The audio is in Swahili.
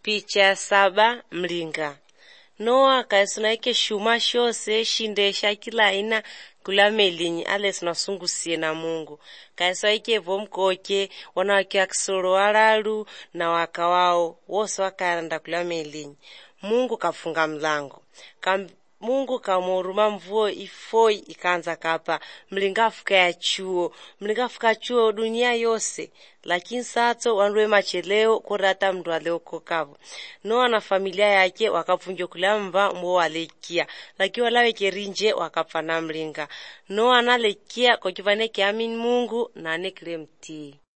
Picha 7 mlinga. Noa kaisunaike shuma shose shindesha kila aina kula melinyi ale sinasungusie na Mungu. Kaisunaike vomkoke wanawake akisoro alalu na wakawao wose wakaenda kula melinyi. Mungu kafunga mlango. Mungu kamuruma mvuo ifoi ikanza kapa mlinga fuka chuo dunia yose, lakini sato wanwe macheleo kurata mdu aleokokavu. Noa na familia yake wakafunjo kula mva mwo walekia, lakini walaweke rinje wakapana mlinga. Noa analekia kwa kivane kiamini Mungu na anekile mtii.